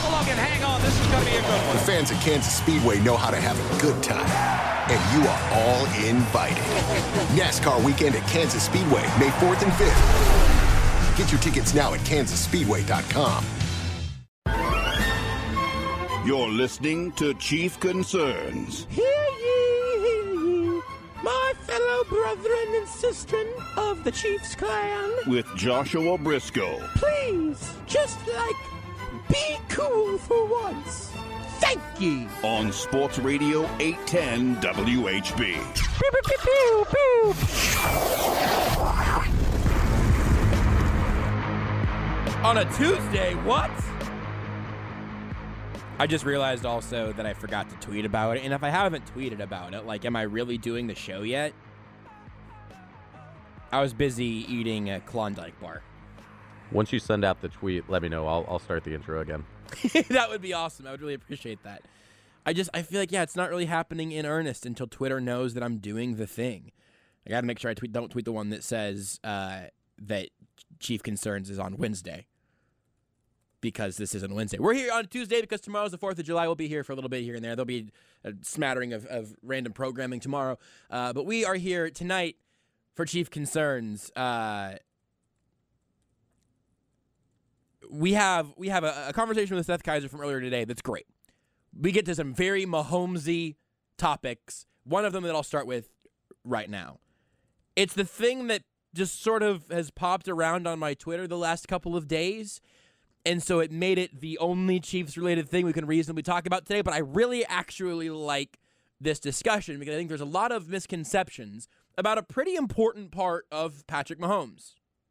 along and hang on. This is going to be a good one. The fans at Kansas Speedway know how to have a good time. And you are all invited. NASCAR weekend at Kansas Speedway, May 4th and 5th. Get your tickets now at kansasspeedway.com. You're listening to Chief Concerns. Hear ye, my fellow brethren and sistren of the Chiefs clan. With Joshua Briscoe. Please, just be cool for once. Thank ye. On Sports Radio 810 WHB. Pew, pew, pew, pew, pew. On a Tuesday, what? I just realized also that I forgot to tweet about it, and if I haven't tweeted about it, am I really doing the show yet? I was busy eating a Klondike bar. Once you send out the tweet, let me know. I'll start the intro again. That would be awesome. I would really appreciate that. I feel like, it's not really happening in earnest until Twitter knows that I'm doing the thing. I got to make sure I don't tweet the one that says that Chief Concerns is on Wednesday. Because this isn't Wednesday. We're here on Tuesday because tomorrow's the 4th of July. We'll be here for a little bit here and there. There'll be a smattering of random programming tomorrow. But we are here tonight for Chief Concerns. We have a conversation with Seth Kaiser from earlier today that's great. We get to some very Mahomesy topics. One of them that I'll start with right now. It's the thing that just sort of has popped around on my Twitter the last couple of days. And so it made it the only Chiefs-related thing we can reasonably talk about today. But I really actually like this discussion because I think there's a lot of misconceptions about a pretty important part of Patrick Mahomes.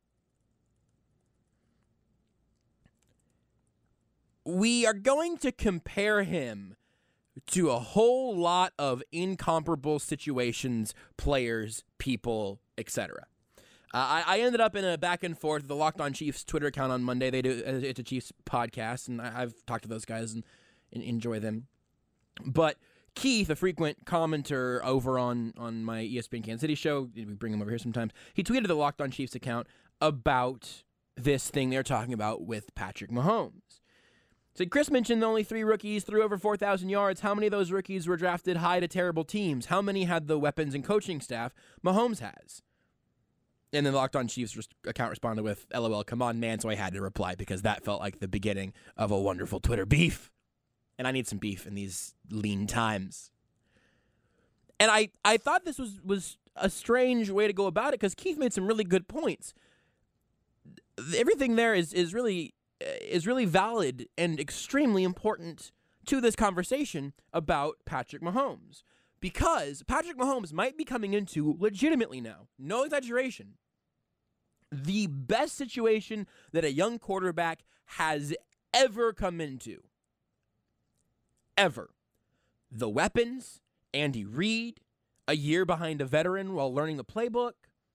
We are going to compare him to a whole lot of incomparable situations, players, people, etc. I ended up in a back and forth with the Locked On Chiefs Twitter account on Monday. It's a Chiefs podcast, and I've talked to those guys and enjoy them. But Keith, a frequent commenter over on my ESPN Kansas City show, we bring him over here sometimes, he tweeted the Locked On Chiefs account about this thing they're talking about with Patrick Mahomes. So Chris mentioned only 3 rookies threw over 4,000 yards. How many of those rookies were drafted high to terrible teams? How many had the weapons and coaching staff Mahomes has? And then the Locked On Chiefs account responded with, LOL, come on, man. So I had to reply because that felt like the beginning of a wonderful Twitter beef. And I need some beef in these lean times. And I thought this was a strange way to go about it because Keith made some really good points. Everything there is really valid and extremely important to this conversation about Patrick Mahomes. Because Patrick Mahomes might be coming into, legitimately now, no exaggeration, the best situation that a young quarterback has ever come into. Ever. The weapons, Andy Reid, a year behind a veteran while learning the playbook.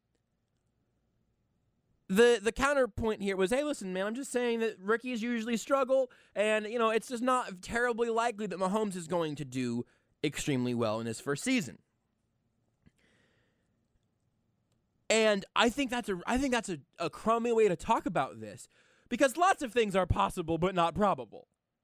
The counterpoint here was, hey, listen, man, I'm just saying that rookies usually struggle, and, it's just not terribly likely that Mahomes is going to do extremely well in his first season. And I think that's a crummy way to talk about this because lots of things are possible but not probable.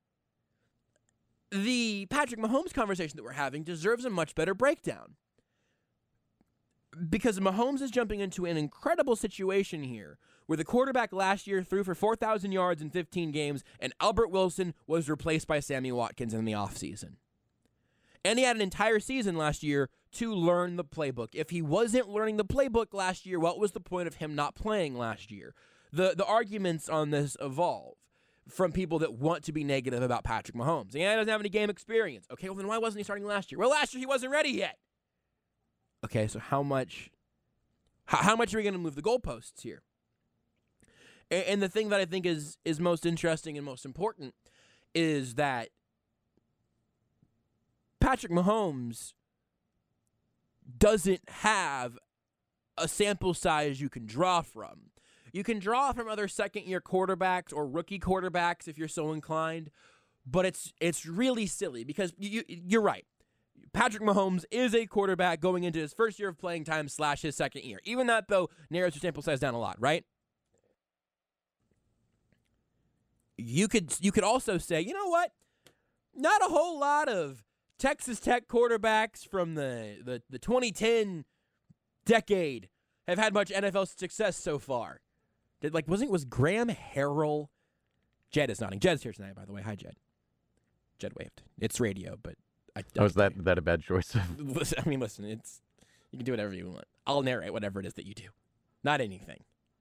The Patrick Mahomes conversation that we're having deserves a much better breakdown because Mahomes is jumping into an incredible situation here where the quarterback last year threw for 4,000 yards in 15 games and Albert Wilson was replaced by Sammy Watkins in the offseason. And he had an entire season last year to learn the playbook. If he wasn't learning the playbook last year, what was the point of him not playing last year? The arguments on this evolve from people that want to be negative about Patrick Mahomes. He doesn't have any game experience. Okay, well then why wasn't he starting last year? Well, last year he wasn't ready yet. Okay, so how much are we going to move the goalposts here? And the thing that I think is most interesting and most important is that Patrick Mahomes doesn't have a sample size you can draw from. You can draw from other second-year quarterbacks or rookie quarterbacks if you're so inclined, but it's really silly because you're right. Patrick Mahomes is a quarterback going into his first year of playing time / his second year. Even that, though, narrows your sample size down a lot, right? you could also say, you know what? Not a whole lot of Texas Tech quarterbacks from the 2010 decade have had much NFL success so far. Was Graham Harrell? Jed is nodding. Jed's here tonight, by the way. Hi, Jed. Jed waved. It's radio, but is that a bad choice? Listen, you can do whatever you want. I'll narrate whatever it is that you do. Not anything.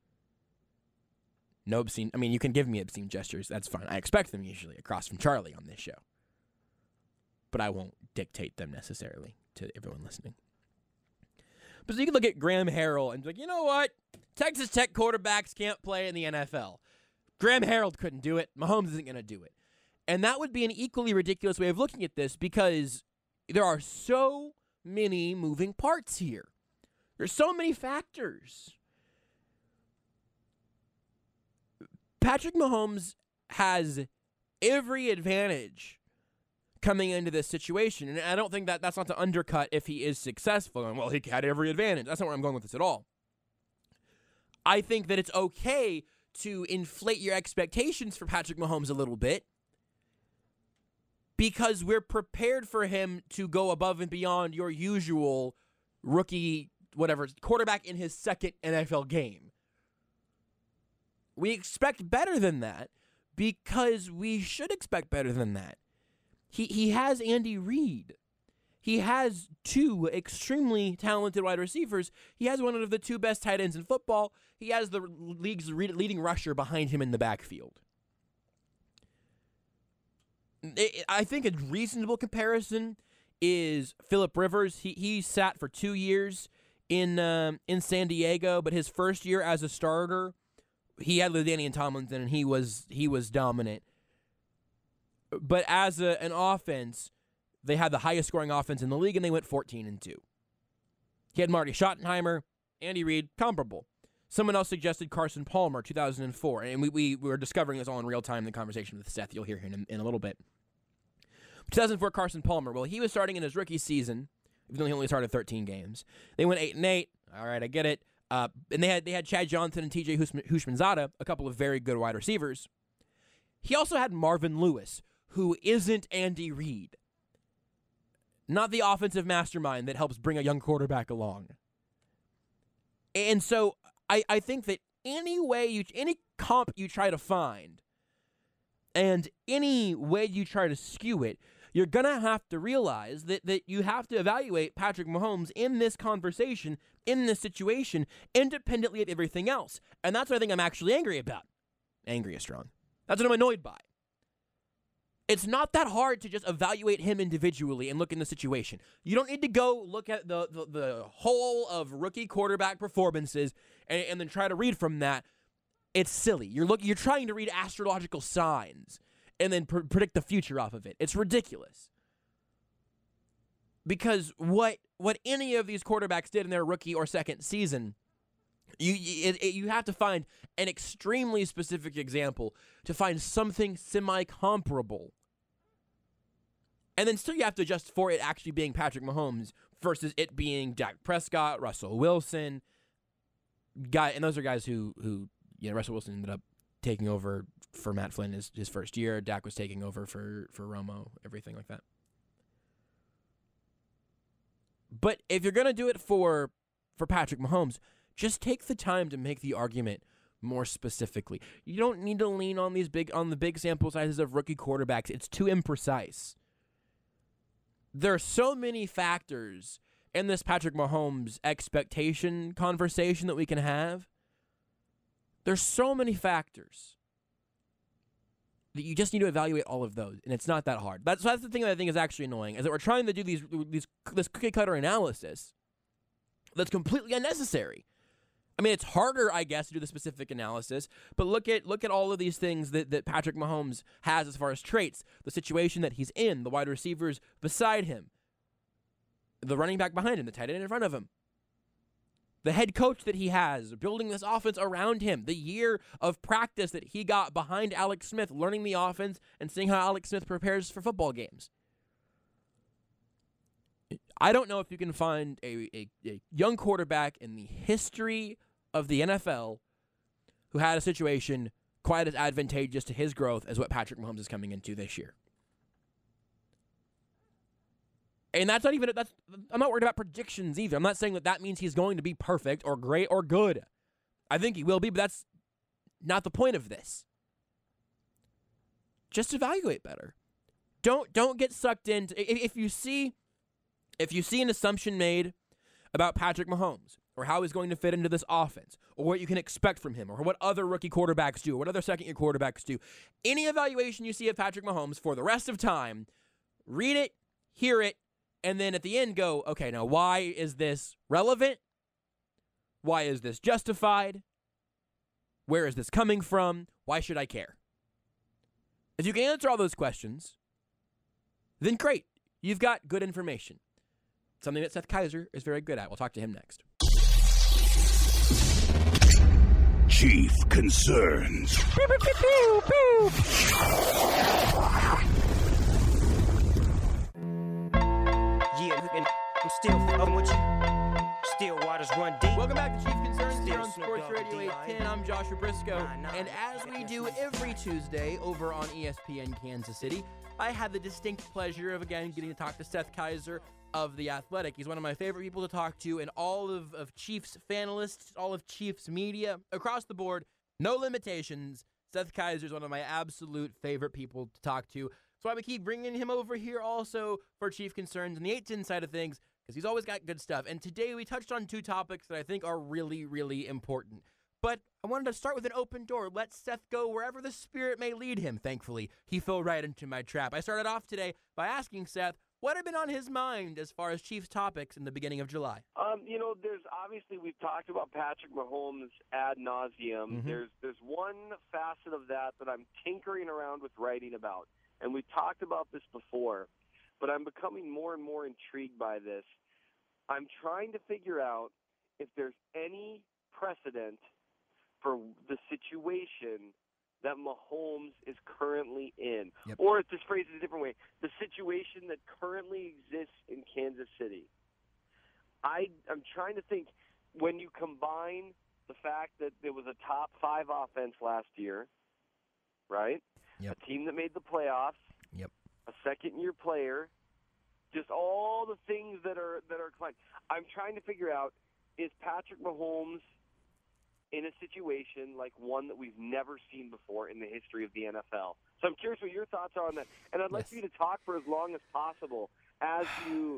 No obscene. You can give me obscene gestures. That's fine. I expect them usually across from Charlie on this show. But I won't dictate them necessarily to everyone listening. But so you can look at Graham Harrell and be like, you know what? Texas Tech quarterbacks can't play in the NFL. Graham Harrell couldn't do it. Mahomes isn't going to do it. And that would be an equally ridiculous way of looking at this because there are so many moving parts here. There's so many factors. Patrick Mahomes has every advantage coming into this situation. And I don't think that's not to undercut if he is successful. And, well, he had every advantage. That's not where I'm going with this at all. I think that it's okay to inflate your expectations for Patrick Mahomes a little bit because we're prepared for him to go above and beyond your usual rookie, quarterback in his second NFL game. We expect better than that because we should expect better than that. He has Andy Reid. He has two extremely talented wide receivers. He has one of the two best tight ends in football. He has the league's leading rusher behind him in the backfield. I think a reasonable comparison is Phillip Rivers. He sat for 2 years in San Diego, but his first year as a starter, he had LaDainian Tomlinson, and he was dominant. But as an offense, they had the highest scoring offense in the league, and they went 14-2. He had Marty Schottenheimer, Andy Reid, comparable. Someone else suggested Carson Palmer, 2004, and we were discovering this all in real time in the conversation with Seth. You'll hear him in a little bit. 2004, Carson Palmer. Well, he was starting in his rookie season, even though he only started 13 games. They went 8-8. All right, I get it. And they had Chad Johnson and T.J. Hushmanzada, a couple of very good wide receivers. He also had Marvin Lewis, who isn't Andy Reid. Not the offensive mastermind that helps bring a young quarterback along. And so I think that any comp you try to find and any way you try to skew it, you're going to have to realize that you have to evaluate Patrick Mahomes in this conversation, in this situation, independently of everything else. And that's what I think I'm actually angry about. Angry is strong. That's what I'm annoyed by. It's not that hard to just evaluate him individually and look in the situation. You don't need to go look at the whole of rookie quarterback performances and then try to read from that. It's silly. You're trying to read astrological signs and then predict the future off of it. It's ridiculous. Because what any of these quarterbacks did in their rookie or second season, you have to find an extremely specific example to find something semi-comparable. And then still you have to adjust for it actually being Patrick Mahomes versus it being Dak Prescott, Russell Wilson. And those are guys who Russell Wilson ended up taking over for Matt Flynn his first year. Dak was taking over for Romo, everything like that. But if you're going to do it for Patrick Mahomes, just take the time to make the argument more specifically. You don't need to lean on the big sample sizes of rookie quarterbacks. It's too imprecise. There are so many factors in this Patrick Mahomes expectation conversation that we can have. There's so many factors that you just need to evaluate all of those, and it's not that hard. That's the thing that I think is actually annoying, is that we're trying to do this cookie cutter analysis that's completely unnecessary. I mean, it's harder, I guess, to do the specific analysis, but look at all of these things that Patrick Mahomes has as far as traits, the situation that he's in, the wide receivers beside him, the running back behind him, the tight end in front of him, the head coach that he has, building this offense around him, the year of practice that he got behind Alex Smith, learning the offense and seeing how Alex Smith prepares for football games. I don't know if you can find a young quarterback in the history of the NFL who had a situation quite as advantageous to his growth as what Patrick Mahomes is coming into this year. And that's not even, I'm not worried about predictions either. I'm not saying that means he's going to be perfect or great or good. I think he will be, but that's not the point of this. Just evaluate better. Don't get sucked into, if you see an assumption made about Patrick Mahomes or how he's going to fit into this offense or what you can expect from him or what other rookie quarterbacks do or what other second-year quarterbacks do, any evaluation you see of Patrick Mahomes for the rest of time, read it, hear it, and then at the end go, okay, now why is this relevant? Why is this justified? Where is this coming from? Why should I care? If you can answer all those questions, then great. You've got good information. Something that Seth Kaiser is very good at. We'll talk to him next. Chief Concerns. Yeah, I'm still fucking with you. Still waters run deep. Welcome back to Chief Concerns here on Snoop Sports Dogg, Radio D.I. 810. I'm Joshua Briscoe. Nah. And as we do every Tuesday over on ESPN Kansas City, I had the distinct pleasure of, again, getting to talk to Seth Kaiser of The Athletic. He's one of my favorite people to talk to in all of Chiefs fanalists, all of Chiefs media, across the board, no limitations. Seth Kaiser is one of my absolute favorite people to talk to. So I would keep bringing him over here also for Chief Concerns on the 810 side of things, because he's always got good stuff. And today we touched on two topics that I think are really, really important. But I wanted to start with an open door. Let Seth go wherever the Spirit may lead him. Thankfully, he fell right into my trap. I started off today by asking Seth what had been on his mind as far as Chiefs topics in the beginning of July. There's obviously, we've talked about Patrick Mahomes ad nauseum. Mm-hmm. There's one facet of that I'm tinkering around with writing about. And we've talked about this before, but I'm becoming more and more intrigued by this. I'm trying to figure out if there's any precedent for the situation that Mahomes is currently in. Yep. Or, to phrase it a different way, the situation that currently exists in Kansas City. I'm trying to think, when you combine the fact that there was a top 5 offense last year, right? Yep. A team that made the playoffs. Yep. A second-year player. Just all the things that are climbing. I'm trying to figure out, is Patrick Mahomes in a situation like one that we've never seen before in the history of the NFL? So I'm curious what your thoughts are on that. And I'd like you to talk for as long as possible as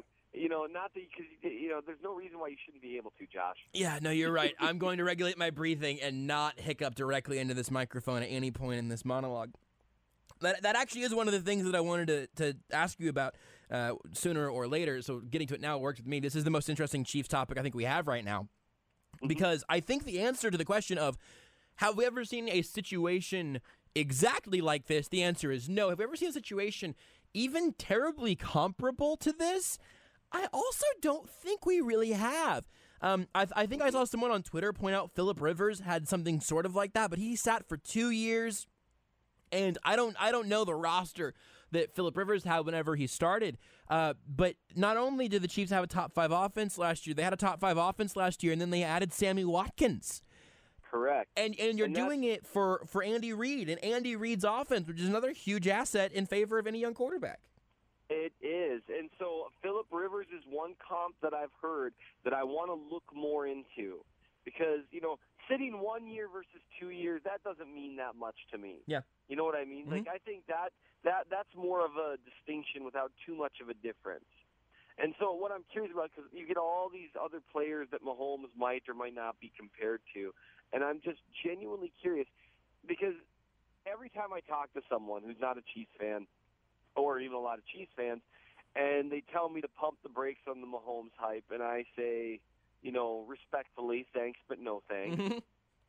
not that, because, there's no reason why you shouldn't be able to, Josh. Yeah, no, you're right. I'm going to regulate my breathing and not hiccup directly into this microphone at any point in this monologue. That actually is one of the things that I wanted to ask you about sooner or later, so getting to it now works with me. This is the most interesting Chiefs topic I think we have right now, because I think the answer to the question of have we ever seen a situation exactly like this, the answer is no. Have we ever seen a situation even terribly comparable to this? I also don't think we really have. I think I saw someone on Twitter point out Phillip Rivers had something sort of like that, but he sat for 2 years. And I don't know the roster that Phillip Rivers had whenever he started. But not only did the Chiefs have a top 5 offense last year, they had a top 5 offense last year, and then they added Sammy Watkins. Correct. And you're doing it for Andy Reid and Andy Reid's offense, which is another huge asset in favor of any young quarterback. It is. And so Phillip Rivers is one comp that I've heard that I want to look more into. Because, sitting 1 year versus 2 years, that doesn't mean that much to me. Yeah. You know what I mean? Mm-hmm. Like, I think that's more of a distinction without too much of a difference. And so what I'm curious about, because you get all these other players that Mahomes might or might not be compared to, and I'm just genuinely curious, because every time I talk to someone who's not a Chiefs fan, or even a lot of Chiefs fans, and they tell me to pump the brakes on the Mahomes hype, and I say, respectfully, thanks, but no thanks. Mm-hmm.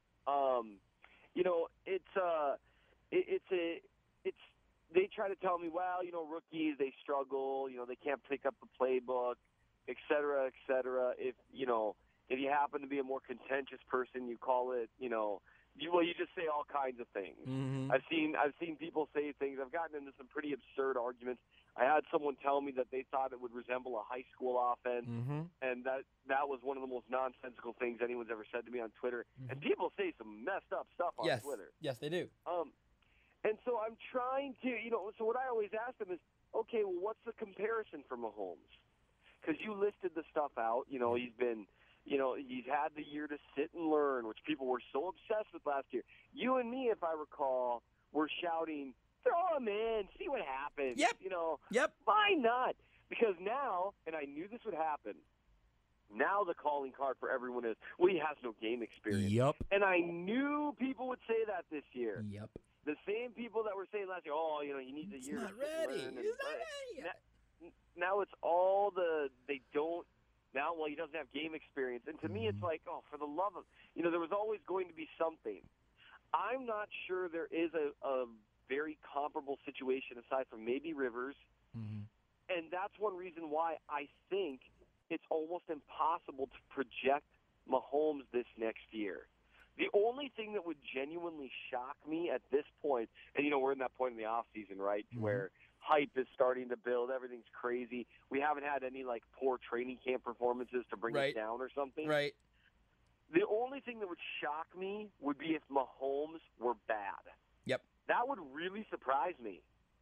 They try to tell me, well, rookies, they struggle, they can't pick up the playbook, et cetera, et cetera. If you happen to be a more contentious person, you call it, you just say all kinds of things. Mm-hmm. I've seen people say things. I've gotten into some pretty absurd arguments. I had someone tell me that they thought it would resemble a high school offense, and that was one of the most nonsensical things anyone's ever said to me on Twitter. And people say some messed up stuff on Twitter. Yes, they do. And so I'm trying to, so what I always ask them is, okay, well, what's the comparison for Mahomes? Because you listed the stuff out. He's been, he's had the year to sit and learn, which people were so obsessed with last year. You and me, if I recall, were shouting, throw him in, see what happens. Yep. Yep. Why not? Because now, and I knew this would happen, now the calling card for everyone is, well, he has no game experience. Yep. And I knew people would say that this year. Yep. The same people that were saying last year, he needs a year to sit and learn. He's not ready yet. Now it's all they don't. Now, he doesn't have game experience. And to me, it's like, for the love of, there was always going to be something. I'm not sure there is a very comparable situation aside from maybe Rivers. And that's one reason why I think it's almost impossible to project Mahomes this next year. The only thing that would genuinely shock me at this point, and we're in that point in the off season, right, where hype is starting to build, everything's crazy. We haven't had any poor training camp performances to bring it down or something. Right. The only thing that would shock me would be if Mahomes were bad. Yep. That would really surprise me.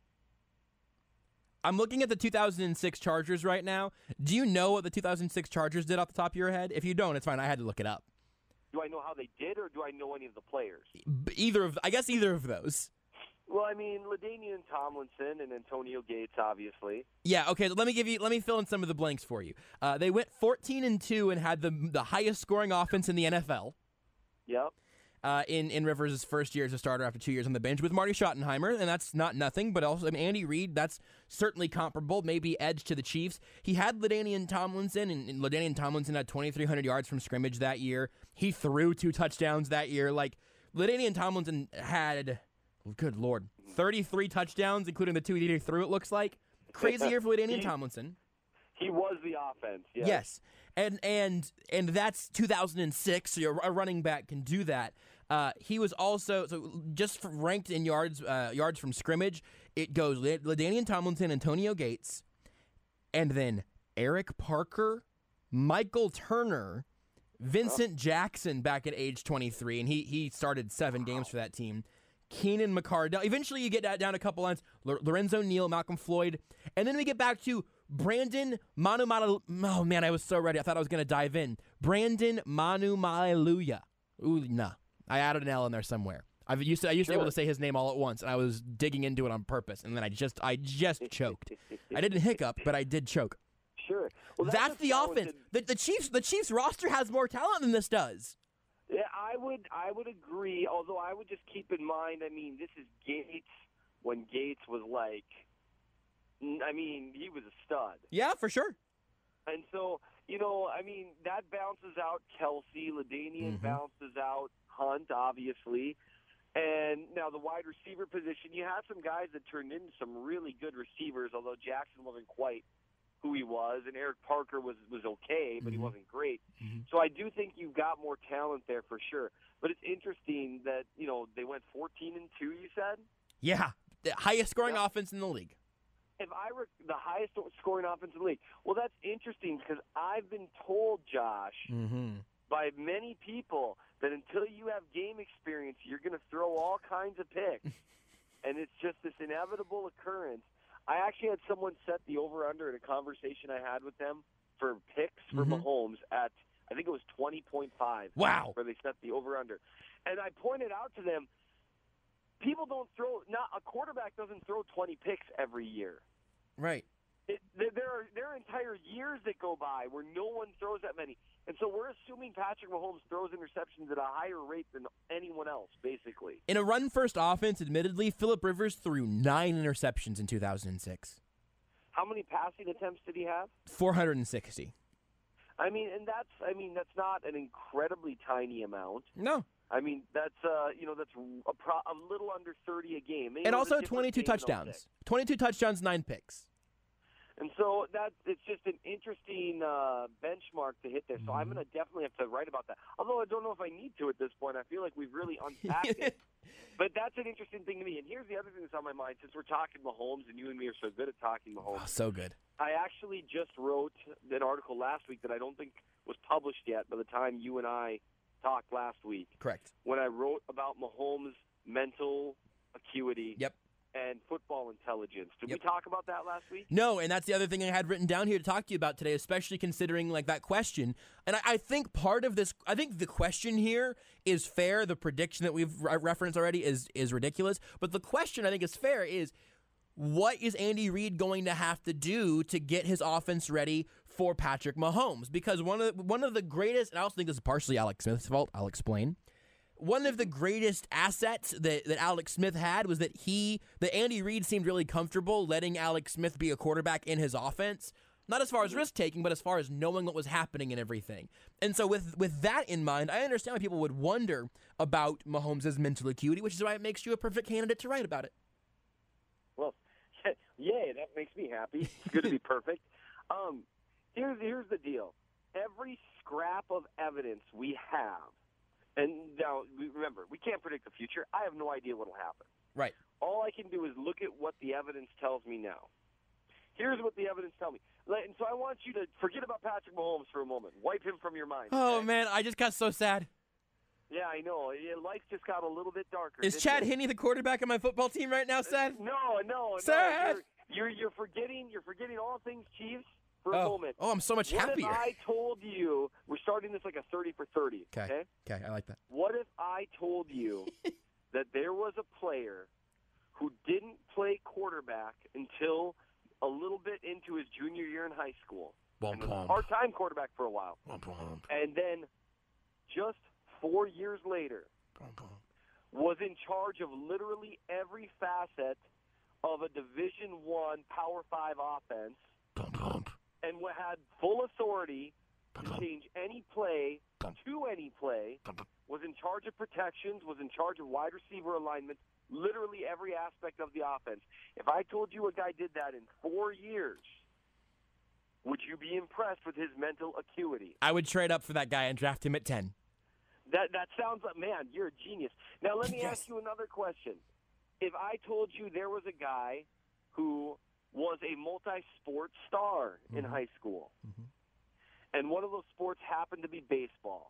I'm looking at the 2006 Chargers right now. Do you know what the 2006 Chargers did off the top of your head? If you don't, it's fine. I had to look it up. Do I know how they did, or do I know any of the players? I guess either of those. Well, I mean, LaDainian Tomlinson and Antonio Gates, obviously. Yeah, okay, let me fill in some of the blanks for you. They went 14-2 and had the highest scoring offense in the NFL. Yep. In Rivers' first year as a starter after 2 years on the bench with Marty Schottenheimer, and that's not nothing, but also Andy Reid, that's certainly comparable, maybe edge to the Chiefs. He had LaDainian Tomlinson, and LaDainian Tomlinson had 2,300 yards from scrimmage that year. He threw 2 touchdowns that year. LaDainian Tomlinson had, good Lord, 33 touchdowns, including the 2 he threw, it looks like. Crazy year for LaDainian Tomlinson. He was the offense, yes. Yes. And that's 2006, so a running back can do that. He was also just ranked in yards from scrimmage. It goes LaDainian Tomlinson, Antonio Gates, and then Eric Parker, Michael Turner, Vincent Jackson back at age 23, and he started 7 games for that team. Keenan McCardell. Eventually, you get down a couple lines. Lorenzo Neal, Malcolm Floyd, and then we get back to Brandon Manumalu. Oh man, I was so ready. I thought I was going to dive in. Brandon Manumaluya. Ooh, nah. I added an L in there somewhere. I used to be able to say his name all at once, and I was digging into it on purpose, and then I just choked. I didn't hiccup, but I did choke. Sure. Well, that's the offense. The Chiefs roster has more talent than this does. Yeah, I would agree. Although I would just keep in mind, this is Gates when Gates was he was a stud. Yeah, for sure. And so, that bounces out Kelsey. LaDainian bounces out Hunt, obviously. And now the wide receiver position, you have some guys that turned into some really good receivers, although Jackson wasn't quite who he was, and Eric Parker was okay, but he wasn't great. So I do think you've got more talent there for sure. But it's interesting that, they went 14-2, you said? Yeah, the highest scoring offense in the league. The highest scoring offense in the league. Well, that's interesting because I've been told, Josh, by many people that until you have game experience, you're going to throw all kinds of picks. And it's just this inevitable occurrence. I actually had someone set the over-under in a conversation I had with them for picks for Mahomes at, I think it was 20.5. Wow. Where they set the over-under. And I pointed out to them, people don't throw – a quarterback doesn't throw 20 picks every year. Right. There are entire years that go by where no one throws that many. And so we're assuming Patrick Mahomes throws interceptions at a higher rate than anyone else, basically. In a run-first offense, admittedly, Phillip Rivers threw 9 interceptions in 2006. How many passing attempts did he have? 460. That's not an incredibly tiny amount. No. That's a little under 30 a game. Maybe and also 22 touchdowns. 22 touchdowns, 9 picks. And so it's just an interesting benchmark to hit there. So I'm going to definitely have to write about that. Although I don't know if I need to at this point. I feel like we've really unpacked it. But that's an interesting thing to me. And here's the other thing that's on my mind. Since we're talking Mahomes, and you and me are so good at talking Mahomes. Oh, so good. I actually just wrote an article last week that I don't think was published yet by the time you and I talked last week. Correct. When I wrote about Mahomes' mental acuity. Yep. And football intelligence. Did we talk about that last week? No, and that's the other thing I had written down here to talk to you about today, especially considering like that question. And I think part of this, I think the question here is fair. The prediction that we've referenced already is ridiculous. But the question I think is fair is, what is Andy Reid going to have to do to get his offense ready for Patrick Mahomes? Because one of the greatest, and I also think this is partially Alex Smith's fault, I'll explain. One of the greatest assets that Alex Smith had was that Andy Reid seemed really comfortable letting Alex Smith be a quarterback in his offense. Not as far as risk-taking, but as far as knowing what was happening and everything. And so with that in mind, I understand why people would wonder about Mahomes' mental acuity, which is why it makes you a perfect candidate to write about it. Well, yay, that makes me happy. It's good to be perfect. Here's the deal. Every scrap of evidence we have, and now, remember, we can't predict the future. I have no idea what will happen. Right. All I can do is look at what the evidence tells me now. Here's what the evidence tells me. And so I want you to forget about Patrick Mahomes for a moment. Wipe him from your mind. Oh, okay? man, I just got so sad. Yeah, I know. Life just got a little bit darker. Is Chad Henne the quarterback of my football team right now, sad? No. Sad. You're forgetting all things Chiefs. For a moment. Oh, I'm so much happier. What if I told you, we're starting this like a 30 for 30, okay? Okay, I like that. What if I told you that there was a player who didn't play quarterback until a little bit into his junior year in high school? And was a part-time quarterback for a while. And then just 4 years later was in charge of literally every facet of a Division I Power 5 offense. And had full authority to change any play to any play, was in charge of protections, was in charge of wide receiver alignment, literally every aspect of the offense. If I told you a guy did that in 4 years, would you be impressed with his mental acuity? I would trade up for that guy and draft him at 10. That sounds like, man, you're a genius. Now let me ask you another question. If I told you there was a guy who was a multi-sport star in high school. And one of those sports happened to be baseball.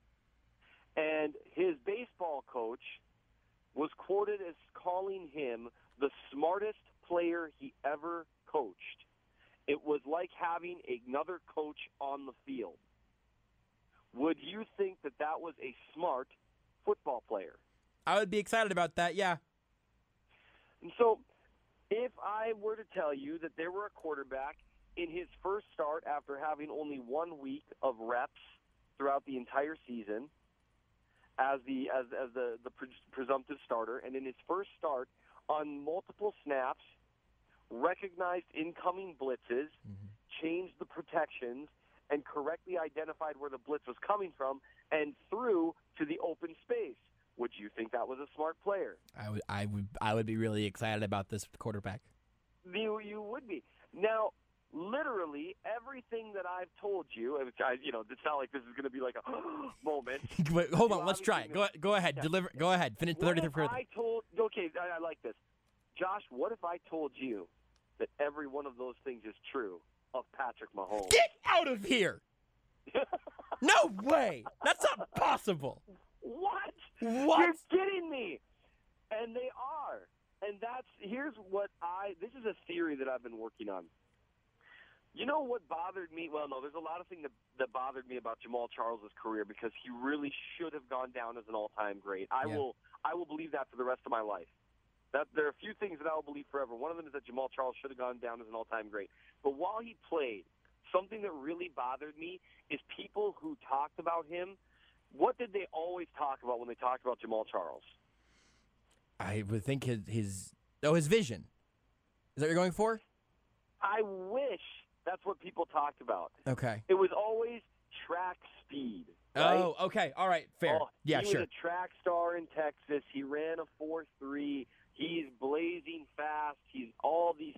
And his baseball coach was quoted as calling him the smartest player he ever coached. It was like having another coach on the field. Would you think that that was a smart football player? I would be excited about that, yeah. And so if I were to tell you that there were a quarterback in his first start after having only 1 week of reps throughout the entire season as the presumptive starter, and in his first start on multiple snaps, recognized incoming blitzes, changed the protections, and correctly identified where the blitz was coming from and threw to the open space, would you think that was a smart player? I would be really excited about this quarterback. You would be. Now, literally everything that I've told you, it's not like this is going to be like a moment. Wait, hold on, let's try it. Go ahead, yeah. deliver. Go ahead, finish the 30th further. I like this. Josh, what if I told you that every one of those things is true of Patrick Mahomes? Get out of here! No way! That's not possible. What? What? You're kidding me. And they are. And this is a theory that I've been working on. You know what bothered me? Well, no, there's a lot of things that bothered me about Jamaal Charles' career because he really should have gone down as an all-time great. I will believe that for the rest of my life. There are a few things that I will believe forever. One of them is that Jamaal Charles should have gone down as an all-time great. But while he played, something that really bothered me is people who talked about him. What did they always talk about when they talked about Jamaal Charles? I would think his vision. Is that what you're going for? I wish that's what people talked about. Okay. It was always track speed. Right? Oh, okay. All right. Fair. Yeah, he sure. was a track star in Texas. He ran a 4.3. He's blazing fast. He's all these things.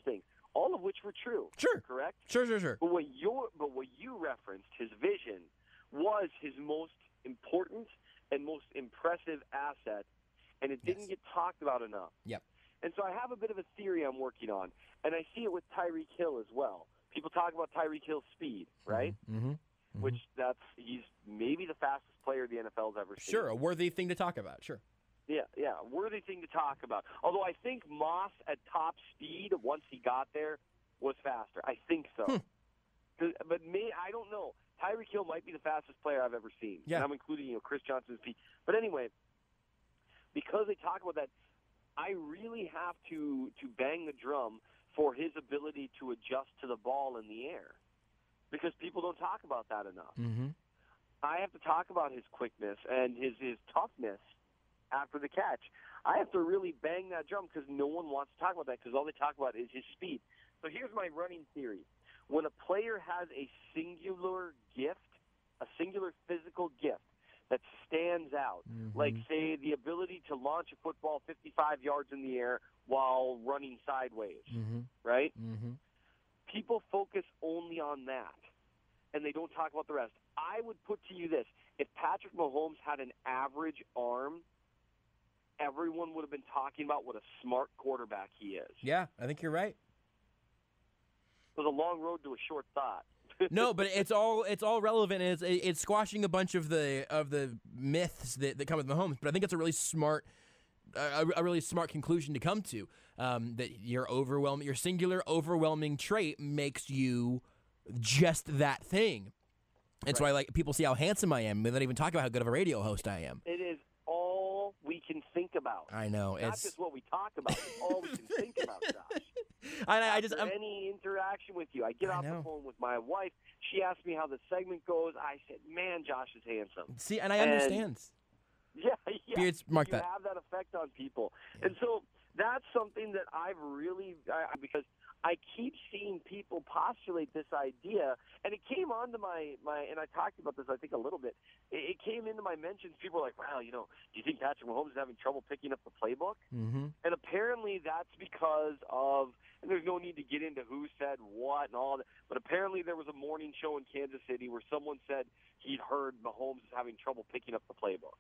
all of which were true. Sure. Correct? Sure. But what you referenced, his vision, was his most important and most impressive asset, and it didn't get talked about enough. Yep. And so I have a bit of a theory I'm working on, and I see it with Tyreek Hill as well. People talk about Tyreek Hill's speed, right? Mm-hmm. Which he's maybe the fastest player the NFL's ever seen. Sure, a worthy thing to talk about. Sure. Yeah, worthy thing to talk about. Although I think Moss at top speed, once he got there, was faster. I think so. But I don't know. Tyreek Hill might be the fastest player I've ever seen. Yeah. And I'm including Chris Johnson's speed. But anyway, because they talk about that, I really have to bang the drum for his ability to adjust to the ball in the air, because people don't talk about that enough. Mm-hmm. I have to talk about his quickness and his toughness after the catch. I have to really bang that drum because no one wants to talk about that, because all they talk about is his speed. So here's my running theory. When a player has a singular gift, a singular physical gift that stands out, like, say, the ability to launch a football 55 yards in the air while running sideways, right? Mm-hmm. People focus only on that, and they don't talk about the rest. I would put to you this. If Patrick Mahomes had an average arm, everyone would have been talking about what a smart quarterback he is. Yeah, I think you're right. It was a long road to a short thought. No, but it's all relevant. And it's squashing a bunch of the myths that come with Mahomes. But I think it's a really smart conclusion to come to. That your singular overwhelming trait makes you just that thing. And so people see how handsome I am, without even talking about how good of a radio host I am. It is all we can think about. I know. Not just what we talk about. It's all we can think about, Josh. Any interaction with you, I get off the phone with my wife. She asked me how the segment goes. I said, "Man, Josh is handsome." See, and I understand. Yeah. Beards mark you that. have that effect on people, and so that's something that I've really because I keep seeing people postulate this idea, and it came onto my and I talked about this I think a little bit. It came into my mentions. People were like, "Well, do you think Patrick Mahomes is having trouble picking up the playbook?" Mm-hmm. And apparently that's because of, and there's no need to get into who said what and all that, but apparently there was a morning show in Kansas City where someone said he'd heard Mahomes is having trouble picking up the playbook.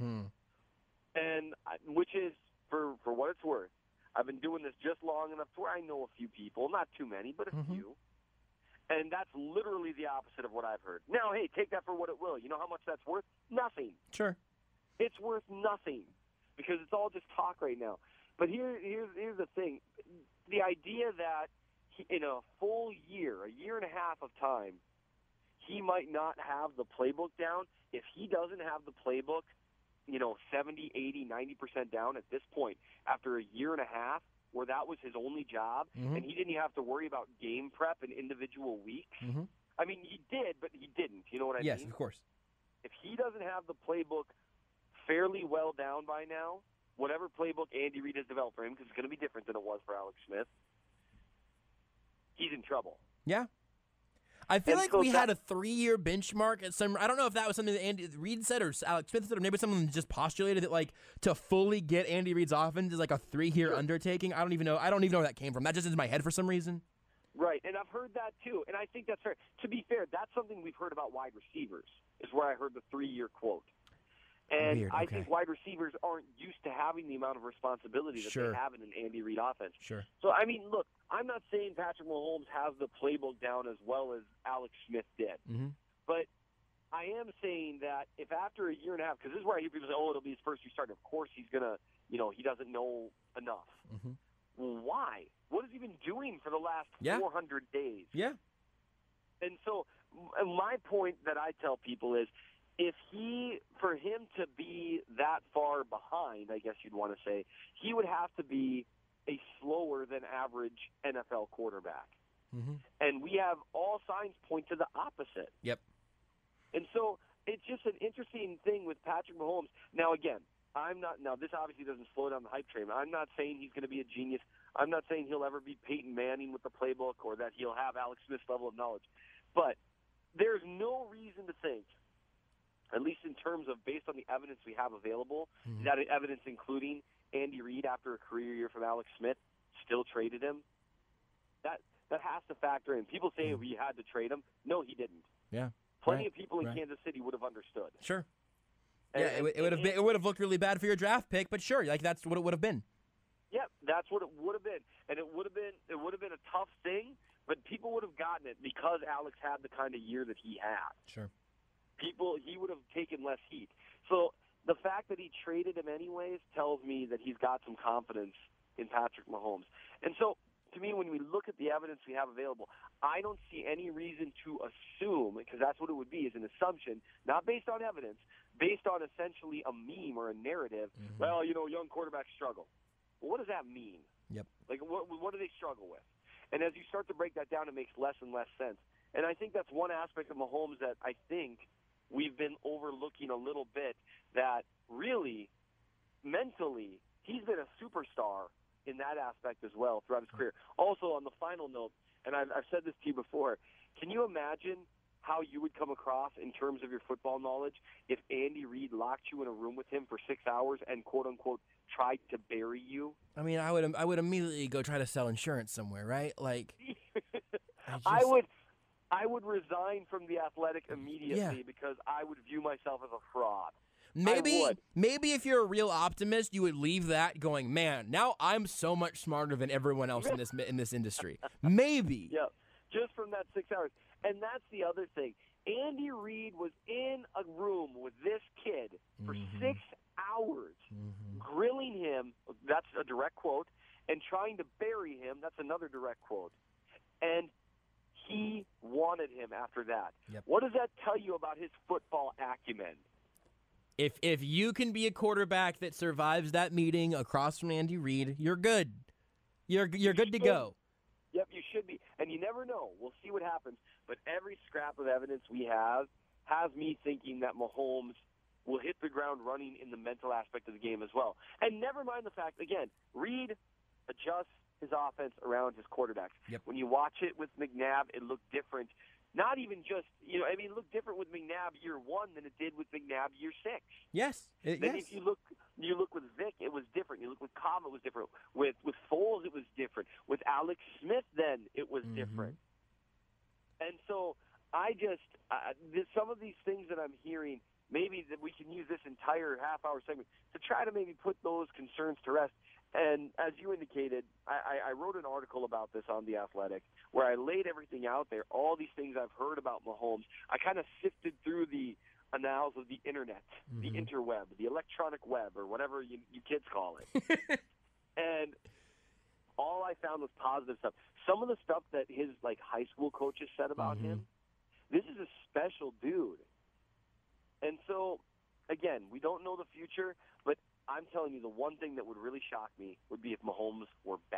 And which is, for what it's worth, I've been doing this just long enough to where I know a few people, not too many, but a few. And that's literally the opposite of what I've heard. Now, hey, take that for what it will. You know how much that's worth? Nothing. Sure. It's worth nothing because it's all just talk right now. But here's the thing. The idea that in a full year, a year and a half of time, he might not have the playbook down. If he doesn't have the playbook, 70, 80, 90% down at this point, after a year and a half, where that was his only job, and he didn't have to worry about game prep in individual weeks. I mean, he did, but he didn't. You know what I mean? Yes, of course. If he doesn't have the playbook fairly well down by now, whatever playbook Andy Reid has developed for him, because it's going to be different than it was for Alex Smith, he's in trouble. Yeah. I feel like we had a 3-year benchmark at some. I don't know if that was something that Andy Reid said or Alex Smith said, or maybe someone just postulated that, to fully get Andy Reid's offense is like a 3-year undertaking. I don't even know where that came from. That just is in my head for some reason. Right, and I've heard that too, and I think that's fair. To be fair, that's something we've heard about wide receivers, is where I heard the 3-year quote. And Weird, I okay. think wide receivers aren't used to having the amount of responsibility that they have in an Andy Reid offense. Sure. So, I mean, look, I'm not saying Patrick Mahomes has the playbook down as well as Alex Smith did. But I am saying that if after a year and a half, because this is where I hear people say, it'll be his first year starting. Of course he's going to, he doesn't know enough. Well, why? What has he been doing for the last 400 days? Yeah. And so my point that I tell people is, for him to be that far behind, I guess you'd want to say, he would have to be a slower than average NFL quarterback. And we have all signs point to the opposite. Yep. And so it's just an interesting thing with Patrick Mahomes. Now, again, this obviously doesn't slow down the hype train. I'm not saying he's going to be a genius. I'm not saying he'll ever be Peyton Manning with the playbook or that he'll have Alex Smith's level of knowledge. But there's no reason to think, at least in terms of based on the evidence we have available, that evidence including Andy Reid after a career year from Alex Smith still traded him. that has to factor in. People say he had to trade him. No, he didn't. Yeah. Plenty of people in Kansas City would have understood. Sure. And, Yeah, it would have looked really bad for your draft pick, but sure, like that's what it would have been. Yep, that's what it would have been, and it would have been a tough thing, but people would have gotten it because Alex had the kind of year that he had. Sure. He would have taken less heat. So the fact that he traded him anyways tells me that he's got some confidence in Patrick Mahomes. And so, to me, when we look at the evidence we have available, I don't see any reason to assume, because that's what it would be, is an assumption, not based on evidence, based on essentially a meme or a narrative. Well, young quarterbacks struggle. Well, what does that mean? Yep. Like, what do they struggle with? And as you start to break that down, it makes less and less sense. And I think that's one aspect of Mahomes that I think we've been overlooking a little bit, that really, mentally, he's been a superstar in that aspect as well throughout his career. Also, on the final note, and I've said this to you before, can you imagine how you would come across in terms of your football knowledge if Andy Reid locked you in a room with him for 6 hours and, quote-unquote, tried to bury you? I mean, I would immediately go try to sell insurance somewhere, right? Like, I would resign from The Athletic immediately because I would view myself as a fraud. Maybe if you're a real optimist, you would leave that going, man, now I'm so much smarter than everyone else in this industry. Maybe. Yeah, just from that 6 hours. And that's the other thing. Andy Reid was in a room with this kid for 6 hours, grilling him, that's a direct quote, and trying to bury him, that's another direct quote. And he wanted him after that. Yep. What does that tell you about his football acumen? If you can be a quarterback that survives that meeting across from Andy Reid, you're good. You're good to go. Yep, you should be. And you never know. We'll see what happens. But every scrap of evidence we have has me thinking that Mahomes will hit the ground running in the mental aspect of the game as well. And never mind the fact, again, Reid adjusts his offense around his quarterbacks. Yep. When you watch it with McNabb, it looked different. Not even just, it looked different with McNabb year 1 than it did with McNabb year 6. Yes. Then if you look with Vic, it was different. You look with Cobb, it was different. With Foles, it was different. With Alex Smith, then it was different. And so some of these things that I'm hearing, maybe that we can use this entire half-hour segment to try to maybe put those concerns to rest. And as you indicated, I wrote an article about this on The Athletic where I laid everything out there, all these things I've heard about Mahomes. I kind of sifted through the annals of the Internet, the interweb, the electronic web, or whatever you kids call it. And all I found was positive stuff. Some of the stuff that his high school coaches said about him, this is a special dude. And so, again, we don't know the future, but I'm telling you, the one thing that would really shock me would be if Mahomes were bad.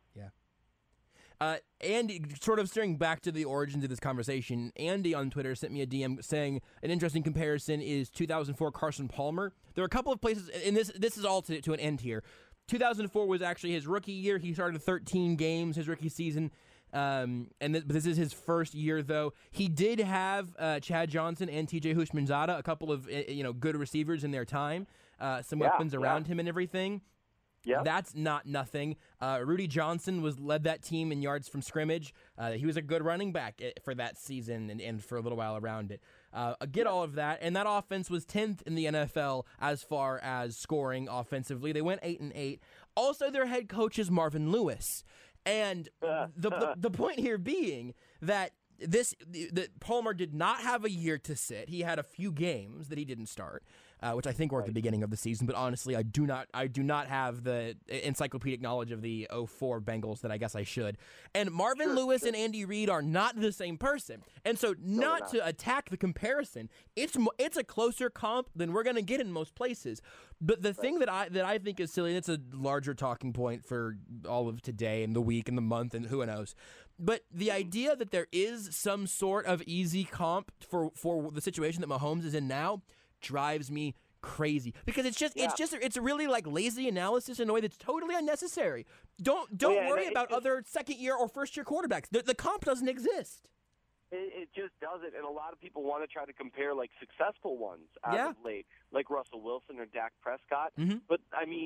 Yeah. Andy, sort of steering back to the origins of this conversation, Andy on Twitter sent me a DM saying an interesting comparison is 2004 Carson Palmer. There are a couple of places, and this is all to an end here. 2004 was actually his rookie year. He started 13 games his rookie season. But this is his first year, though. He did have Chad Johnson and T.J. Houshmandzadeh, a couple of good receivers in their time, some weapons around him and everything. Yeah, that's not nothing. Rudy Johnson led that team in yards from scrimmage. He was a good running back for that season and for a little while around it. All of that, and that offense was 10th in the NFL as far as scoring offensively. They went 8-8. Also, their head coach is Marvin Lewis. And the point here being that that Palmer did not have a year to sit. He had a few games that he didn't start, which I think were at the beginning of the season. But honestly, I do not have the encyclopedic knowledge of the 04 Bengals that I guess I should. And Marvin Lewis and Andy Reid are not the same person. And so, not to attack the comparison, it's a closer comp than we're going to get in most places. But the thing that I think is silly, and it's a larger talking point for all of today and the week and the month and who knows. But the idea that there is some sort of easy comp for the situation that Mahomes is in now drives me crazy, because it's really like lazy analysis in a way that's totally unnecessary. Don't worry about other second year or first year quarterbacks. The comp doesn't exist. It just doesn't, and a lot of people want to try to compare successful ones as of late, like Russell Wilson or Dak Prescott. But I mean,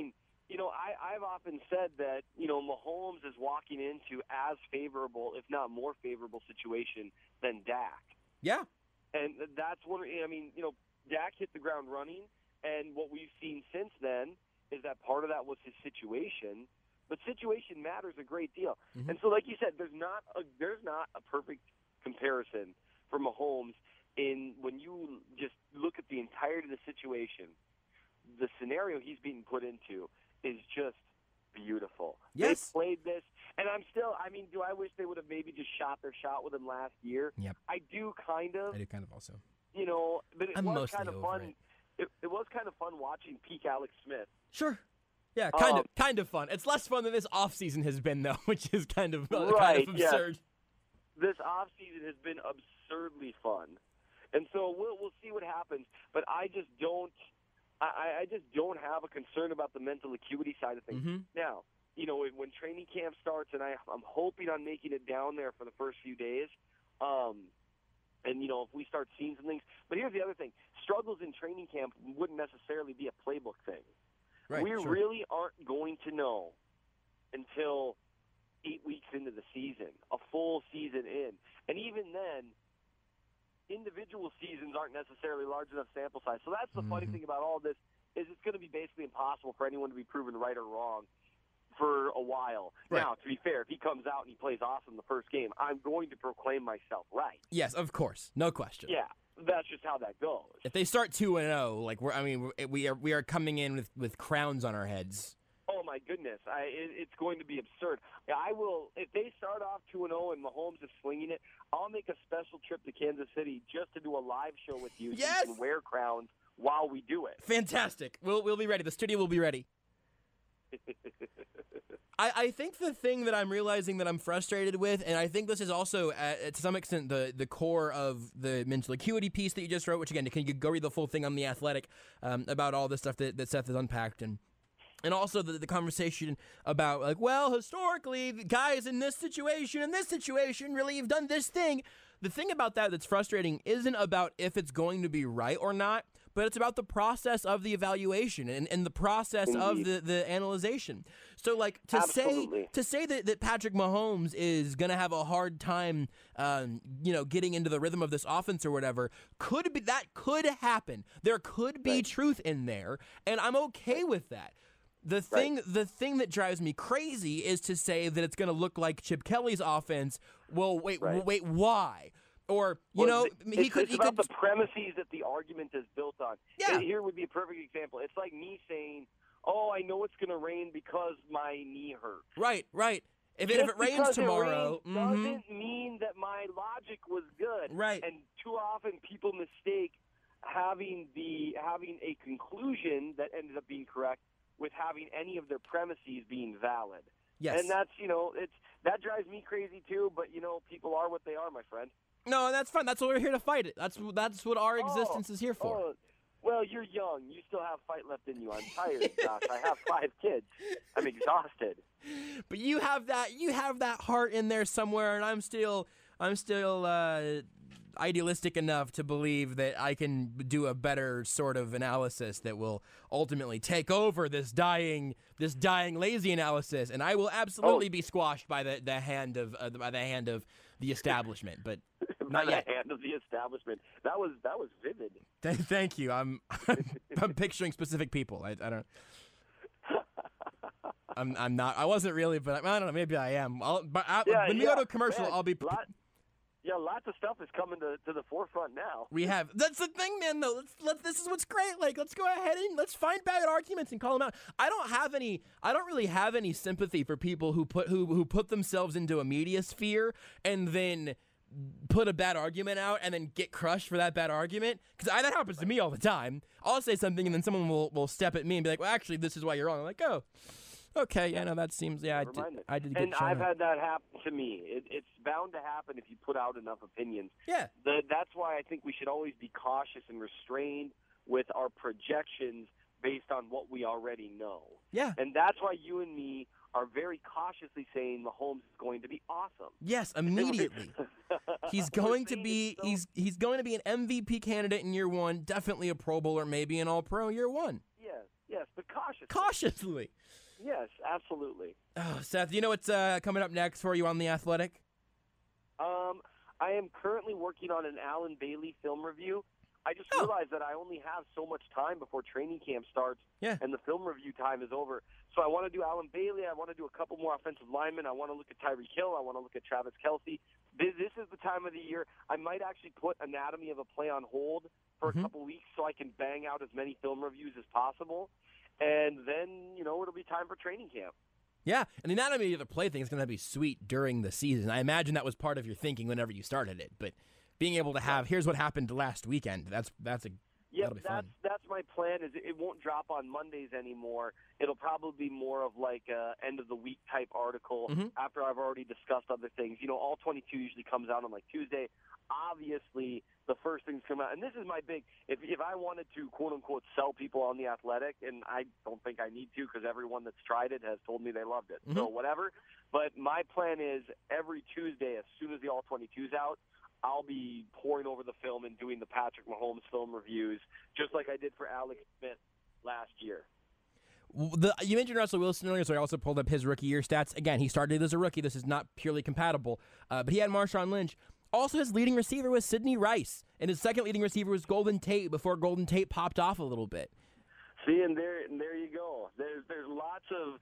I've often said that, Mahomes is walking into as favorable, if not more favorable situation than Dak. Yeah. And that's Dak hit the ground running, and what we've seen since then is that part of that was his situation, but situation matters a great deal. Mm-hmm. And so, like you said, there's not a perfect comparison for Mahomes when you just look at the entirety of the situation. The scenario he's being put into is just beautiful. Yes. They played this, and do I wish they would have maybe just shot their shot with him last year? Yep. I do kind of. Also. But I'm was mostly kind of over fun. It was kind of fun watching peak Alex Smith. Sure. Yeah, kind of fun. It's less fun than this offseason has been, though, which is kind of absurd. Yeah. This offseason has been absurdly fun. And so we'll see what happens. But I just don't have a concern about the mental acuity side of things. Mm-hmm. Now, when training camp starts, and I'm hoping on making it down there for the first few days, and, if we start seeing some things. But here's the other thing. Struggles in training camp wouldn't necessarily be a playbook thing. Right, we really aren't going to know until 8 weeks into the season, a full season in. And even then, individual seasons aren't necessarily large enough sample size. So that's the funny thing about all this is it's going to be basically impossible for anyone to be proven right or wrong for a while. Right. Now, to be fair, if he comes out and he plays awesome the first game, I'm going to proclaim myself right. Yes, of course. No question. Yeah, that's just how that goes. If they start 2-0, we are coming in with crowns on our heads. Oh, my goodness. It's going to be absurd. I will. If they start off 2-0 and Mahomes is slinging it, I'll make a special trip to Kansas City just to do a live show with you. Yes! So you can wear crowns while we do it. Fantastic. We'll be ready. The studio will be ready. I think the thing that I'm realizing that I'm frustrated with, and I think this is also, to some extent, the core of the mental acuity piece that you just wrote, which, again, can you go read the full thing on The Athletic about all this stuff that Seth has unpacked, and also the conversation about, historically, the guys in this situation really have done this thing. The thing about that's frustrating isn't about if it's going to be right or not, but it's about the process of the evaluation and the process of the analyzation. So, to say that Patrick Mahomes is going to have a hard time, getting into the rhythm of this offense or whatever, could happen. There could be truth in there, and I'm okay with that. The thing that drives me crazy is to say that it's going to look like Chip Kelly's offense. Well, wait, why? Or, it's about the premises that the argument is built on. Yeah. Here would be a perfect example. It's like me saying, I know it's going to rain because my knee hurts. Right. If it rains tomorrow, doesn't mean that my logic was good. Right. And too often people mistake having a conclusion that ended up being correct with having any of their premises being valid. Yes. And that's, that drives me crazy too, but, people are what they are, my friend. No, that's fine. That's what we're here to fight it. That's what our existence is here for. Well, you're young. You still have fight left in you. I'm tired, Josh. I have 5 kids. I'm exhausted. But you have that heart in there somewhere, and I'm still idealistic enough to believe that I can do a better sort of analysis that will ultimately take over this dying lazy analysis, and I will absolutely be squashed by the hand of the establishment, but not yet. The hand of the establishment. That was vivid. Thank you. I'm picturing specific people. I don't. I'm not. I wasn't really, but I don't know. Maybe I am. When we go to a commercial, man, I'll be. Lots of stuff is coming to the forefront now. We have. That's the thing, man. Though, this is what's great. Let's go ahead and let's find bad arguments and call them out. I don't really have any sympathy for people who put themselves into a media sphere and then put a bad argument out and then get crushed for that bad argument, because that happens to me all the time. I'll say something and then someone will step at me and be like, well, actually, this is why you're wrong. I'm like, oh. Okay, that seems, I did get And shown I've up. had that happen to me. It's bound to happen if you put out enough opinions. Yeah. That's why I think we should always be cautious and restrained with our projections based on what we already know. Yeah. And that's why you and me are very cautiously saying Mahomes is going to be awesome. Yes, immediately. He's going to be he's going to be an MVP candidate in year 1, definitely a Pro Bowler, maybe an All-Pro year 1. Yes, but cautiously. Cautiously. Yes, absolutely. Oh, Seth, you know what's coming up next for you on The Athletic? I am currently working on an Alan Bailey film review. I just realized that I only have so much time before training camp starts, and the film review time is over. So I want to do Alan Bailey. I want to do a couple more offensive linemen. I want to look at Tyreek Hill. I want to look at Travis Kelce. This is the time of the year. I might actually put Anatomy of a Play on hold for a couple weeks so I can bang out as many film reviews as possible. And then, it'll be time for training camp. Yeah, and the Anatomy of the Play thing is going to be sweet during the season. I imagine that was part of your thinking whenever you started it. But being able to have, here's what happened last weekend, that'll be fun. That's my plan. Is it won't drop on Mondays anymore. It'll probably be more of like a end of the week type article after I've already discussed other things. All 22 usually comes out on like Tuesday. Obviously, the first things come out, and this is my big. If I wanted to quote unquote sell people on The Athletic, and I don't think I need to because everyone that's tried it has told me they loved it. So whatever. But my plan is every Tuesday, as soon as the all 22's out, I'll be pouring over the film and doing the Patrick Mahomes film reviews, just like I did for Alex Smith last year. You mentioned Russell Wilson earlier, so I also pulled up his rookie year stats. Again, he started as a rookie. This is not purely compatible, but he had Marshawn Lynch. Also, his leading receiver was Sidney Rice, and his second leading receiver was Golden Tate before Golden Tate popped off a little bit. See, and there you go. There's lots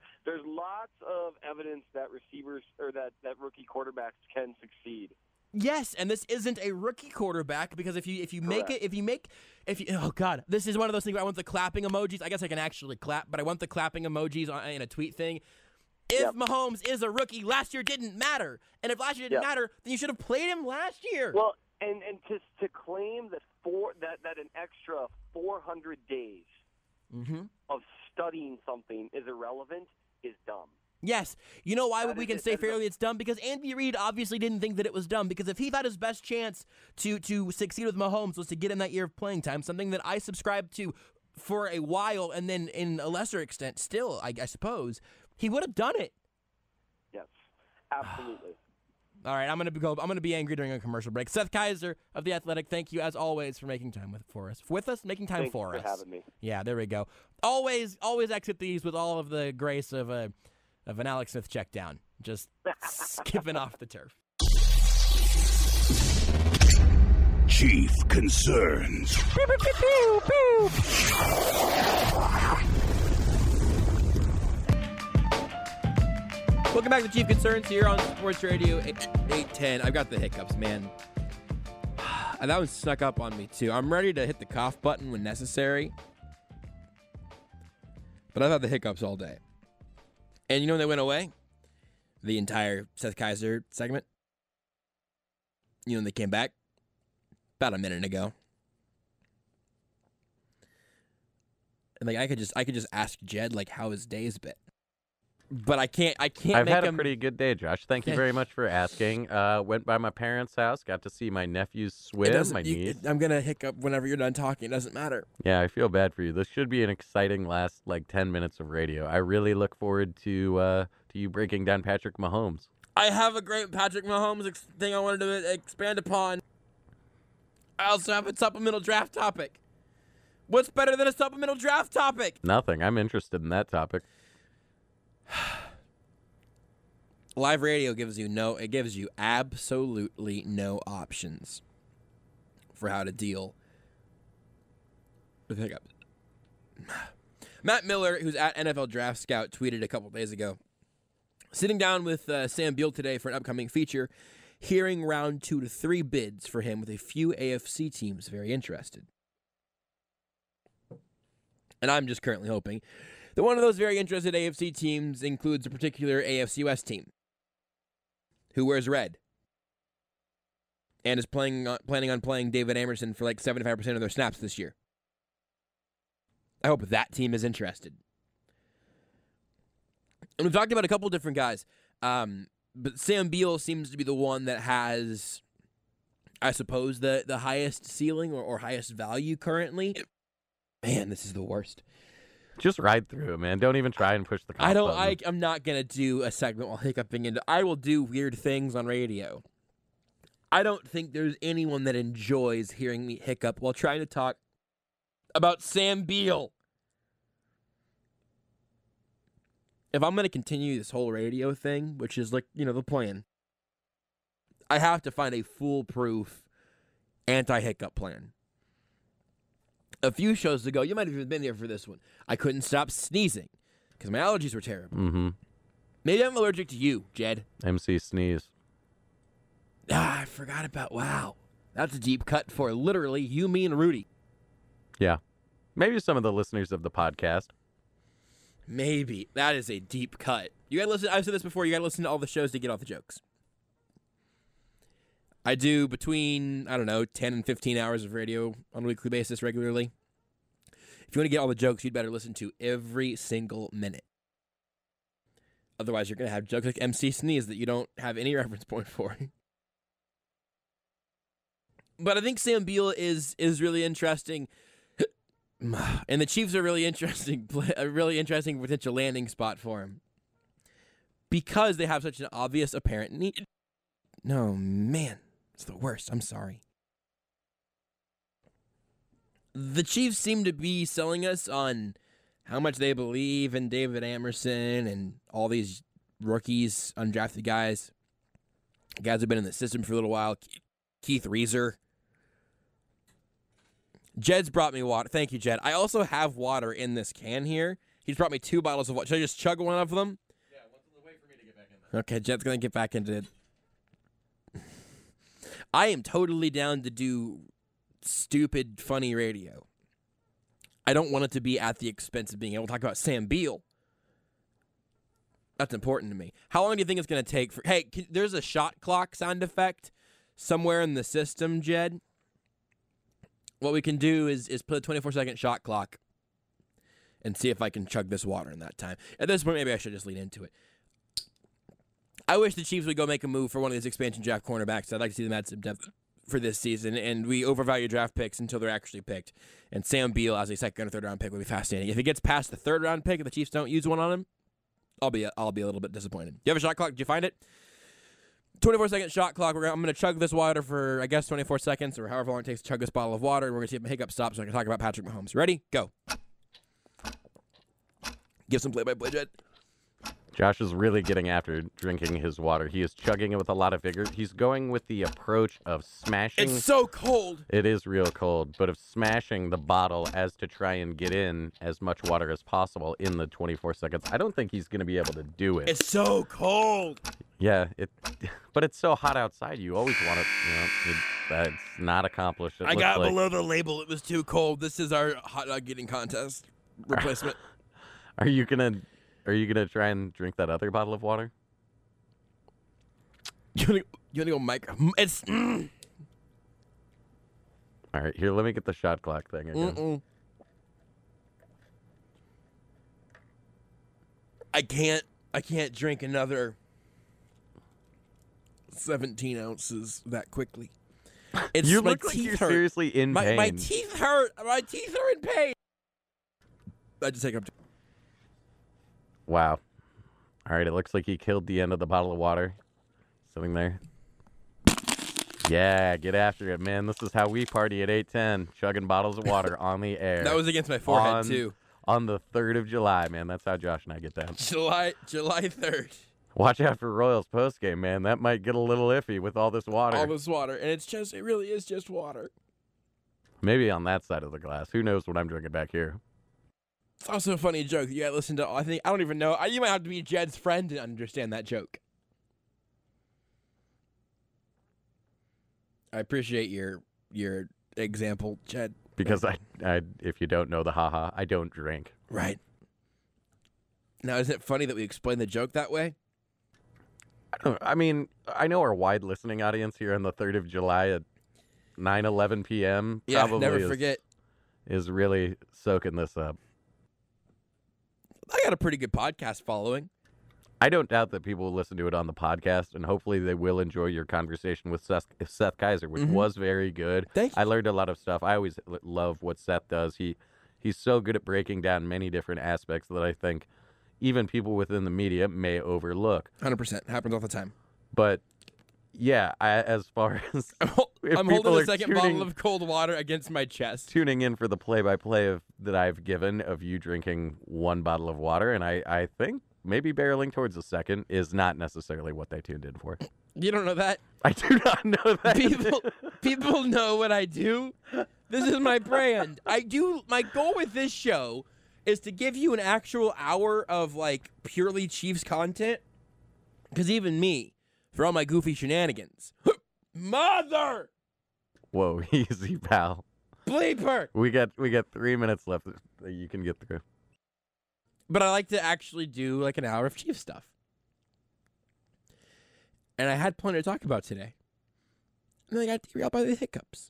of evidence that receivers or that rookie quarterbacks can succeed. Yes, and this isn't a rookie quarterback because if you oh god, this is one of those things where I want the clapping emojis. I guess I can actually clap, but I want the clapping emojis in a tweet thing. If Mahomes is a rookie, last year didn't matter, and if last year didn't matter, then you should have played him last year. Well, and to claim that that an extra 400 days of studying something is irrelevant is dumb. Yes. You know why we can say fairly it's dumb? Because Andy Reid obviously didn't think that it was dumb, because if he thought his best chance to succeed with Mahomes was to get him that year of playing time, something that I subscribed to for a while and then in a lesser extent still, I suppose, he would have done it. Yes, absolutely. All right, I'm gonna be angry during a commercial break. Seth Kaiser of The Athletic, thank you as always for making time making time for us. Thanks for having me. Yeah, there we go. Always exit these with all of the grace of an Alex Smith check down, just skipping off the turf. Chief Concerns. Welcome back to Chief Concerns here on Sports Radio 810. I've got the hiccups, man. That one snuck up on me, too. I'm ready to hit the cough button when necessary. But I've had the hiccups all day. And you know when they went away? The entire Seth Kaiser segment. You know when they came back? About a minute ago. And I could just ask Jed how his day's been. But I can't I've had a pretty good day, Josh. Thank you very much for asking. Went by my parents' house, got to see my nephews swim, my niece. I'm going to hiccup whenever you're done talking. It doesn't matter. Yeah, I feel bad for you. This should be an exciting last 10 minutes of radio. I really look forward to you breaking down Patrick Mahomes. I have a great Patrick Mahomes thing I wanted to expand upon. I also have a supplemental draft topic. What's better than a supplemental draft topic? Nothing. I'm interested in that topic. Live radio gives you absolutely no options for how to deal with hiccups. Matt Miller, who's at NFL Draft Scout, tweeted a couple days ago, sitting down with Sam Beal today for an upcoming feature, hearing round 2 to 3 bids for him with a few AFC teams very interested. And I'm just currently hoping that one of those very interested AFC teams includes a particular AFC West team who wears red and is planning on playing David Amerson for 75% of their snaps this year. I hope that team is interested. And we've talked about a couple different guys, but Sam Beal seems to be the one that has, I suppose, the highest ceiling or highest value currently. Man, this is the worst. Just ride through it, man. Don't even try and push the cough button. I'm not going to do a segment while hiccuping. I will do weird things on radio. I don't think there's anyone that enjoys hearing me hiccup while trying to talk about Sam Beal. if I'm going to continue this whole radio thing, which is like, the plan, I have to find a foolproof anti-hiccup plan. A few shows ago, you might have even been there for this one, I couldn't stop sneezing because my allergies were terrible. Mm-hmm. Maybe I'm allergic to you, Jed. MC Sneeze. I forgot about, wow. That's a deep cut for literally you, me, and Rudy. Yeah. Maybe some of the listeners of the podcast. Maybe. That is a deep cut. You gotta listen, I've said this before, you gotta listen to all the shows to get all the jokes. I do between, 10 and 15 hours of radio on a weekly basis regularly. If you want to get all the jokes, you'd better listen to every single minute. Otherwise, you're going to have jokes like MC Sneeze that you don't have any reference point for. But I think Sam Beal is really interesting. And the Chiefs are really interesting, a really interesting potential landing spot for him. Because they have such an obvious apparent need. No, man. It's the worst. I'm sorry. The Chiefs seem to be selling us on how much they believe in David Amerson and all these rookies, undrafted guys. Guys who've been in the system for a little while. Keith Reeser. Jed's brought me water. Thank you, Jed. I also have water in this can here. He's brought me 2 bottles of water. Should I just chug one of them? Yeah, wait for me to get back in there. Okay, Jed's going to get back into it. I am totally down to do stupid, funny radio. I don't want it to be at the expense of being able to talk about Sam Beal. That's important to me. How long do you think it's going to take for... Hey, there's a shot clock sound effect somewhere in the system, Jed. What we can do is put a 24-second shot clock and see if I can chug this water in that time. At this point, maybe I should just lean into it. I wish the Chiefs would go make a move for one of these expansion draft cornerbacks. I'd like to see them add some depth for this season, and we overvalue draft picks until they're actually picked. And Sam Beal as a second or third round pick would be fascinating. If it gets past the third round pick and the Chiefs don't use one on him, I'll be a little bit disappointed. You have a shot clock? Did you find it? 24-second shot clock. I'm going to chug this water for, I guess, 24 seconds or however long it takes to chug this bottle of water. And we're going to see if my hiccup stops so I can talk about Patrick Mahomes. Ready? Go. Give some play-by-play, Jed. Josh is really getting after drinking his water. He is chugging it with a lot of vigor. He's going with the approach of smashing... It's so cold. It is real cold, but of smashing the bottle as to try and get in as much water as possible in the 24 seconds. I don't think he's going to be able to do it. It's so cold. Yeah, but it's so hot outside. You always want it, that's not accomplished. I got below the label. It was too cold. This is our hot dog eating contest replacement. Are you gonna try and drink that other bottle of water? You wanna go, Mike? It's. All right, here. Let me get the shot clock thing again. I can't drink another 17 ounces that quickly. You look like you're seriously in pain. My teeth hurt. My teeth are in pain. I just take up. Wow. All right, it looks like he killed the end of the bottle of water. Sitting there. Yeah, get after it, man. This is how we party at 810, chugging bottles of water on the air. That was against my forehead, too. On the 3rd of July, man. That's how Josh and I get down. July 3rd. Watch out for Royals postgame, man. That might get a little iffy with all this water. All this water, and it really is just water. Maybe on that side of the glass. Who knows what I'm drinking back here? It's also a funny joke. You gotta listen to. I don't even know. You might have to be Jed's friend to understand that joke. I appreciate your example, Jed. Because I if you don't know the haha, I don't drink. Right. Now, isn't it funny that we explain the joke that way? I mean, I know our wide listening audience here on the 3rd of July at 9:11 p.m. Yeah, probably never forget. Is really soaking this up. I got a pretty good podcast following. I don't doubt that people will listen to it on the podcast, and hopefully they will enjoy your conversation with Seth Kaiser, which was very good. Thank you. I learned a lot of stuff. I always love what Seth does. He's so good at breaking down many different aspects that I think even people within the media may overlook. 100%. Happens all the time. But, yeah, as far as... I'm holding a second bottle of cold water against my chest. Tuning in for the play-by-play that I've given of you drinking one bottle of water, and I think maybe barreling towards a second is not necessarily what they tuned in for. You don't know that? I do not know that. People know what I do. This is my brand. My goal with this show is to give you an actual hour of like purely Chiefs content. Because even me, for all my goofy shenanigans, mother. Whoa, easy, pal. Bleeper. We got 3 minutes left that you can get through. But I like to actually do like an hour of Chiefs stuff. And I had plenty to talk about today. And then I got derailed by the hiccups.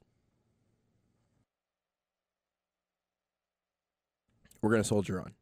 We're going to soldier on.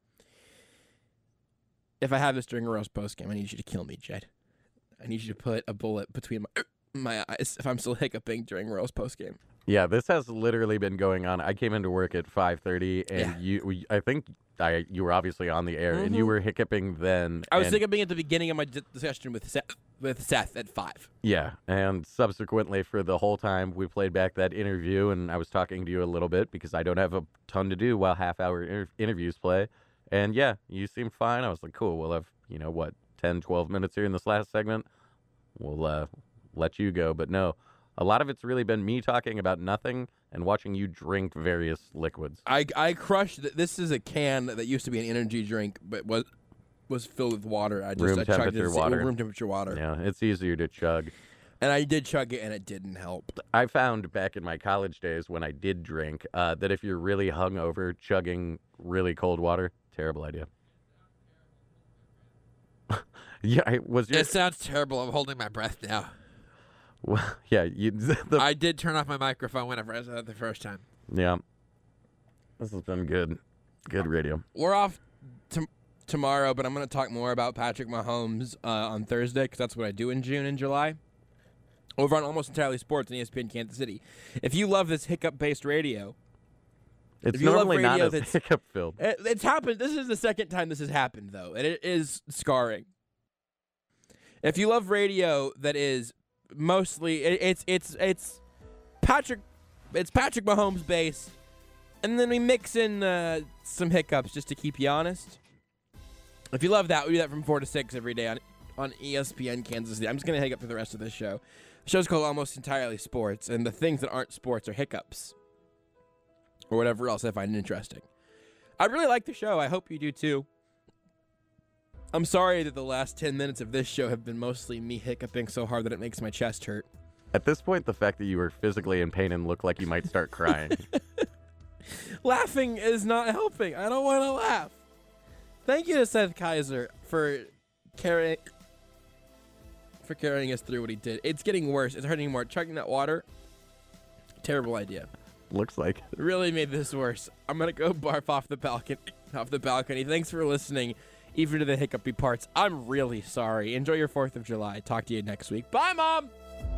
If I have this during a roast post game, I need you to kill me, Jed. I need you to put a bullet between my eyes if I'm still hiccuping during roast post game. Yeah, this has literally been going on. I came into work at 5:30, and I think you were obviously on the air, and you were hiccuping then. I was hiccuping at the beginning of my discussion with Seth at 5. Yeah, and subsequently for the whole time we played back that interview, and I was talking to you a little bit because I don't have a ton to do while half-hour interviews play. And yeah, you seemed fine. I was like, cool, we'll have, 10, 12 minutes here in this last segment. We'll let you go. But no, a lot of it's really been me talking about nothing and watching you drink various liquids. I crushed this is a can that used to be an energy drink, but was filled with water. Room temperature water. Room temperature water. Yeah, it's easier to chug. And I did chug it, and it didn't help. I found back in my college days when I did drink that if you're really hungover, chugging really cold water, terrible idea. Yeah, It sounds terrible. I'm holding my breath now. Well, yeah, I did turn off my microphone whenever I said it the first time. Yeah, this has been good radio. We're off tomorrow, but I'm going to talk more about Patrick Mahomes on Thursday because that's what I do in June and July. Over on Almost Entirely Sports on ESPN Kansas City. If you love this hiccup-based radio, it's normally not as hiccup-filled. It's happened. This is the second time this has happened, though, and it is scarring. If you love radio that is mostly it's Patrick Mahomes based, and then we mix in some hiccups just to keep you honest. If you love that, we do that from 4 to 6 every day on ESPN Kansas City. I'm just gonna hiccup through the rest of this show. The show's called Almost Entirely Sports, and the things that aren't sports are hiccups or whatever else I find interesting. I really like the show. I hope you do too. I'm sorry that the last 10 minutes of this show have been mostly me hiccuping so hard that it makes my chest hurt. At this point, the fact that you were physically in pain and looked like you might start crying. Laughing is not helping. I don't want to laugh. Thank you to Seth Kaiser for carrying us through what he did. It's getting worse. It's hurting more. Chugging that water, terrible idea. Looks like it really made this worse. I'm gonna go barf off the balcony. Thanks for listening, even to the hiccupy parts. I'm really sorry. Enjoy your 4th of July. Talk to you next week. Bye, Mom.